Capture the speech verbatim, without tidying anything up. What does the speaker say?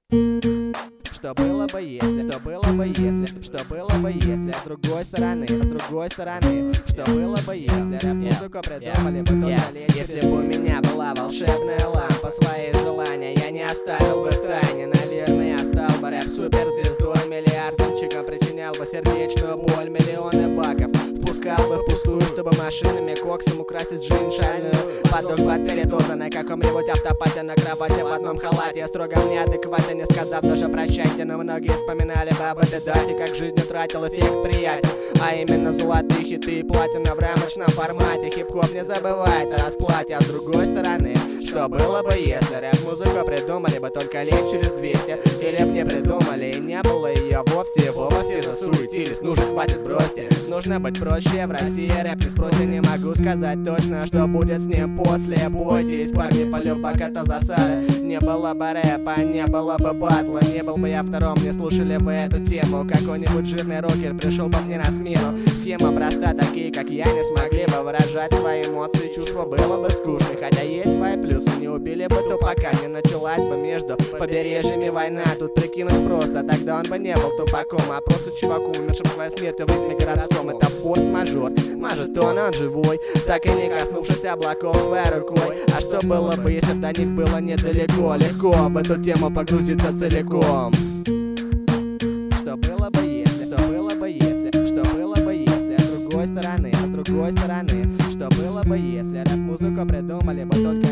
Что было бы если, что было бы если, что было бы если с другой стороны, с другой стороны, что было бы если рэп-музыку придумали бы только лечь. Если бы у меня была волшебная лампа, свои желания я не оставил бы в тайне. Наверное, я стал бы рэп-суперзвездой, миллиардерчиком, причинял бы сердечную боль, миллионы баков спускал бы впустую, чтобы машинами коксом украсить жизнь шальную. Подох бы от передоза на каком-нибудь автопате, на кровати в одном халате, строго неадекватно, не сказав даже прощайте. Но многие вспоминали бы об этой дате, как жизнь утратил эффект приятен. А именно золотые хиты и платина в рамочном формате. Хип-хоп не забывает о расплате. А с другой стороны, что было бы если рэп-музыку придумали бы только лет через двести? Или б не придумали и не было ее вовсе, вовсе засуетились. Ну же, хватит, бросьте, нужно быть проще. В России рэп не спросе, не могу сказать точно, что будет с ним после. Бойтесь, парни, полюбок это засада. Не было бы рэпа, не было бы батла, не был бы я втором, не слушали бы эту тему. Какой-нибудь жирный рокер пришел бы мне на смену. Схема проста, такие как я не смогли бы выражать свои эмоции, чувства было бы скучно. Хотя есть свои плюсы, не убили бы тупака, не началась бы между побережьями война. Тут прикинуть просто, тогда он бы не был тупаком, а просто чуваком, умершим своей смертью в ритме городском. Это форс-мажор, может он, он живой, так и не коснувшись облаков своей рукой. А что было бы, если до них было недалеко? Легко в эту тему погрузиться целиком. Что было бы если, что было бы если, что было бы если с другой стороны, с другой стороны, что было бы если рэп-музыку придумали бы только